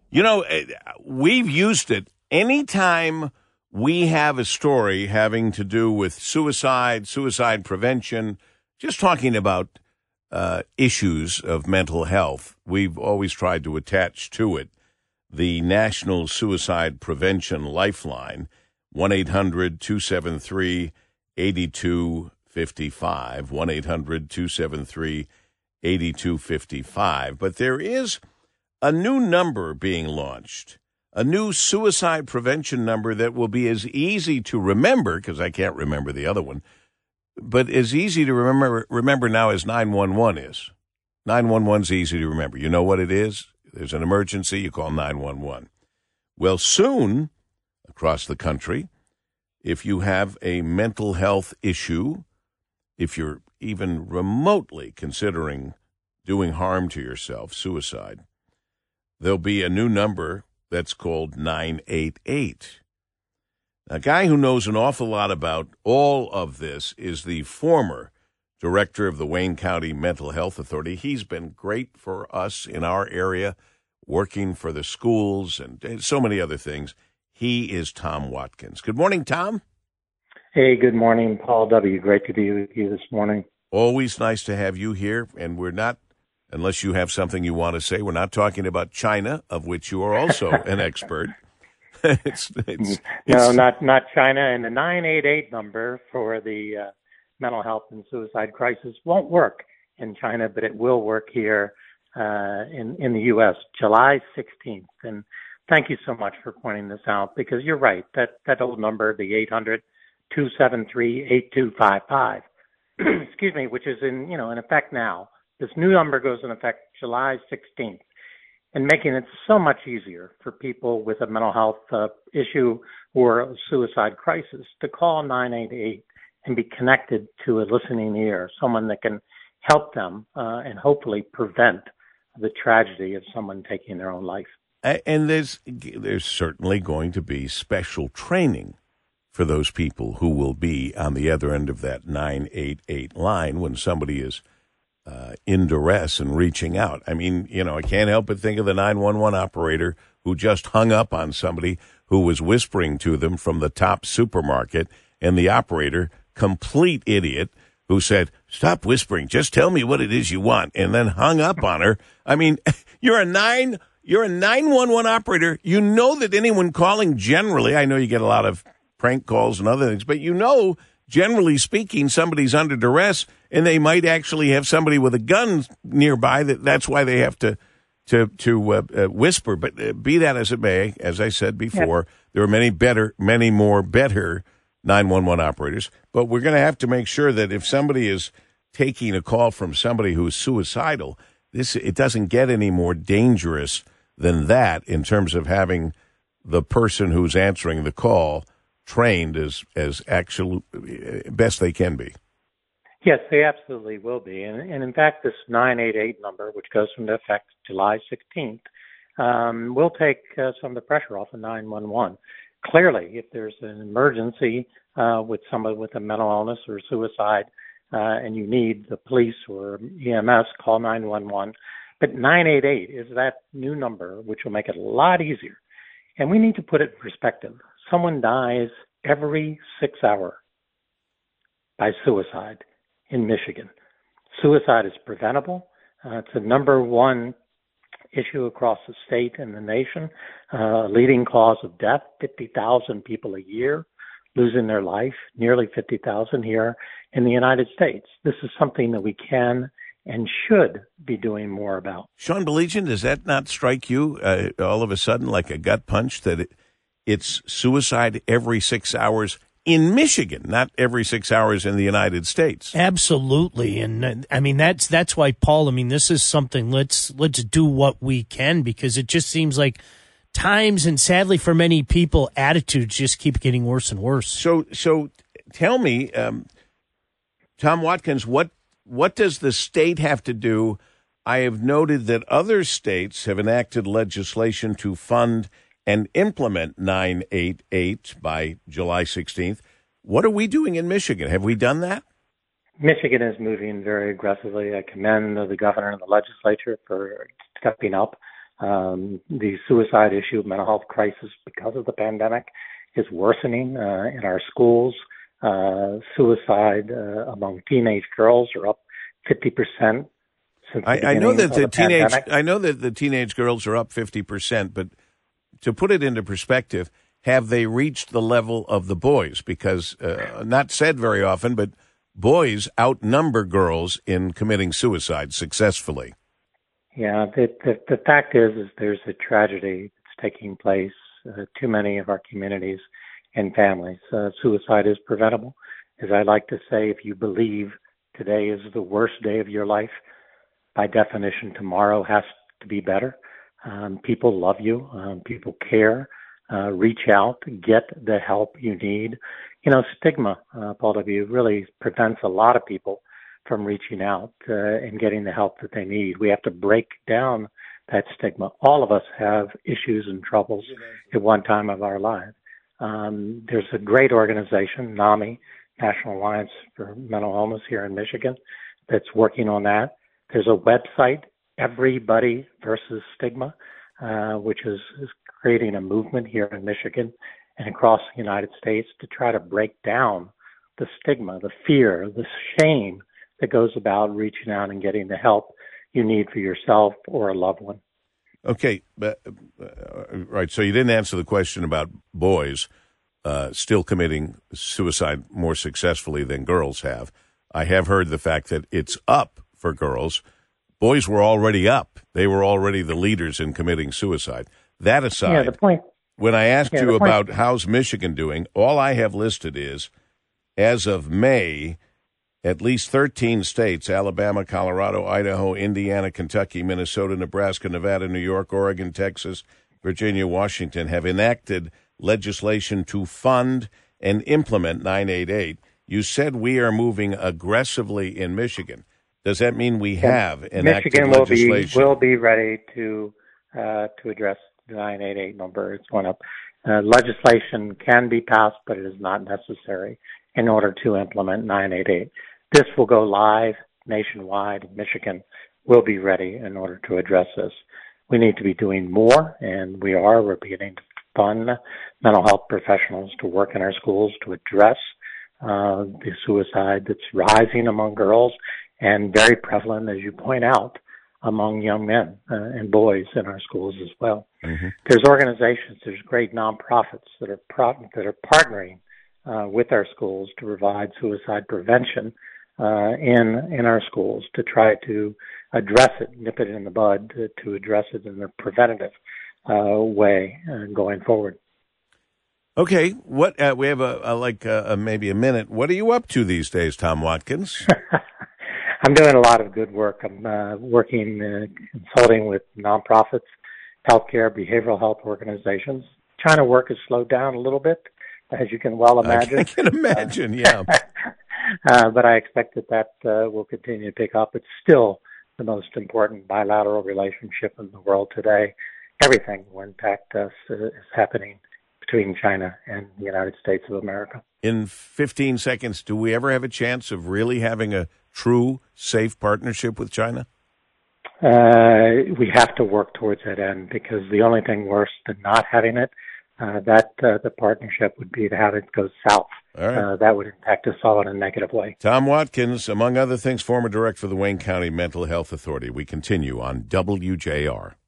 You know, we've used it anytime we have a story having to do with suicide, suicide prevention, just talking about issues of mental health. We've always tried to attach to it the National Suicide Prevention Lifeline, 1-800-273-8255, 1-800-273-8255. But there is a new number being launched, a new suicide prevention number that will be as easy to remember, because I can't remember the other one, but as easy to remember now as 911 is. 911 is easy to remember. You know what it is? There's an emergency, you call 911. Well, soon, across the country, if you have a mental health issue, if you're even remotely considering doing harm to yourself, suicide, there'll be a new number that's called 988. A guy who knows an awful lot about all of this is the former director of the Wayne County Mental Health Authority. He's been great for us in our area, working for the schools and so many other things. He is Tom Watkins. Good morning, Tom. Hey, good morning, Paul W. Great to be with you this morning. Always nice to have you here, and we're not, unless you have something you want to say, we're not talking about China, of which you are also an expert. No, not China. And the 988 number for the mental health and suicide crisis won't work in China, but it will work here in the U.S., July 16th. And thank you so much for pointing this out, because you're right, that old number, the 800-273-8255, excuse me, which is in effect now. This new number goes in effect July 16th, and making it so much easier for people with a mental health issue or a suicide crisis to call 988 and be connected to a listening ear, someone that can help them and hopefully prevent the tragedy of someone taking their own life. And there's certainly going to be special training for those people who will be on the other end of that 988 line when somebody is in duress and reaching out. I mean, I can't help but think of the 911 operator who just hung up on somebody who was whispering to them from the top supermarket, and the operator, complete idiot, who said, "Stop whispering, just tell me what it is you want," and then hung up on her. I mean, you're a 911 operator. You know that anyone calling generally, I know you get a lot of prank calls and other things, but generally speaking, somebody's under duress, and they might actually have somebody with a gun nearby. That's why they have to whisper. But be that as it may, as I said before, there are many more better 911 operators. But we're going to have to make sure that if somebody is taking a call from somebody who's suicidal, it doesn't get any more dangerous than that in terms of having the person who's answering the call trained as actual best they can be. Yes, they absolutely will be. And in fact, this 988 number, which goes into effect July 16th, will take some of the pressure off of 911. Clearly, if there's an emergency with somebody with a mental illness or suicide, and you need the police or EMS, call 911. But 988 is that new number, which will make it a lot easier. And we need to put it in perspective. Someone dies every 6 hours by suicide in Michigan. Suicide is preventable. It's the number one issue across the state and the nation, leading cause of death, 50,000 people a year losing their life, nearly 50,000 here in the United States. This is something that we can and should be doing more about. Sean Baligian, does that not strike you all of a sudden like a gut punch that it's suicide every 6 hours in Michigan, not every 6 hours in the United States? Absolutely. And I mean, that's why, Paul, I mean, this is something, let's do what we can, because it just seems like times, and sadly for many people, attitudes just keep getting worse and worse. So tell me, Tom Watkins, what does the state have to do? I have noted that other states have enacted legislation to fund and implement 988 by July 16th. What are we doing in Michigan? Have we done that? Michigan is moving very aggressively. I commend the governor and the legislature for stepping up The suicide issue, mental health crisis because of the pandemic is worsening in our schools. Suicide among teenage girls are up 50%. I know that the teenage girls are up 50%, but to put it into perspective, have they reached the level of the boys? Because not said very often, but boys outnumber girls in committing suicide successfully. Yeah, the fact is there's a tragedy that's taking place too many of our communities and families. Suicide is preventable. As I like to say, if you believe today is the worst day of your life, by definition, tomorrow has to be better. People love you. People care. Reach out. Get the help you need. Stigma, Paul W., really prevents a lot of people from reaching out and getting the help that they need. We have to break down that stigma. All of us have issues and troubles at one time of our lives. There's a great organization, NAMI, National Alliance for Mental Illness here in Michigan, that's working on that. There's a website, Everybody versus Stigma, which is creating a movement here in Michigan and across the United States to try to break down the stigma, the fear, the shame that goes about reaching out and getting the help you need for yourself or a loved one. Okay, right. So you didn't answer the question about boys still committing suicide more successfully than girls have. I have heard the fact that it's up for girls. Boys were already up. They were already the leaders in committing suicide. That aside, when I asked you about how's Michigan doing, all I have listed is, as of May, at least 13 states, Alabama, Colorado, Idaho, Indiana, Kentucky, Minnesota, Nebraska, Nevada, New York, Oregon, Texas, Virginia, Washington, have enacted legislation to fund and implement 988. You said we are moving aggressively in Michigan. Does that mean we have enacted Michigan legislation? will be ready to address the 988 number. It's going up. Legislation can be passed, but it is not necessary in order to implement 988. This will go live nationwide. Michigan will be ready in order to address this. We need to be doing more, and we are. We're beginning to fund mental health professionals to work in our schools to address the suicide that's rising among girls and very prevalent, as you point out, among young men and boys in our schools as well. Mm-hmm. There's organizations, there's great nonprofits that are partnering with our schools to provide suicide prevention in our schools to try to address it, nip it in the bud, to address it in a preventative way going forward. Okay, what we have maybe a minute. What are you up to these days, Tom Watkins? I'm doing a lot of good work. I'm working, consulting with nonprofits, healthcare, behavioral health organizations. China work has slowed down a little bit, as you can well imagine. I can imagine, yeah. But I expect that will continue to pick up. It's still the most important bilateral relationship in the world today. Everything will impact us is happening between China and the United States of America. In 15 seconds, do we ever have a chance of really having a true, safe partnership with China? We have to work towards that end, because the only thing worse than not having it, the partnership would be to have it go south. All right. That would impact us all in a negative way. Tom Watkins, among other things, former director for the Wayne County Mental Health Authority. We continue on WJR.